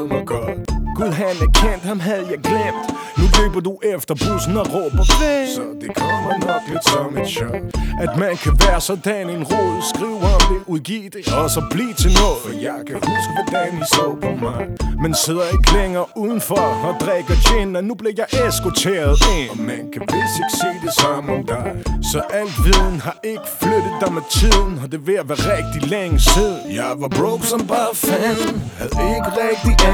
forstået mig godt. Gud han er kendt, ham havde jeg glemt. Nu løber du efter bussen og råber vent. Så det kommer nok lidt som et chok. At man kan være sådan en rod. Skriv om det, udgiv det og så bliv til noget. For jeg kan huske hvordan I så på mig. Men sidder ikke længere udenfor og drikker gin. Og nu bliver jeg eskorteret ind. Og man kan vist ikke se det som om dig. Så alt viden har ikke flyttet dig med tiden. Og det er ved at være rigtig længe siden. Jeg var broke som bare fanden. Havde ikke rigtig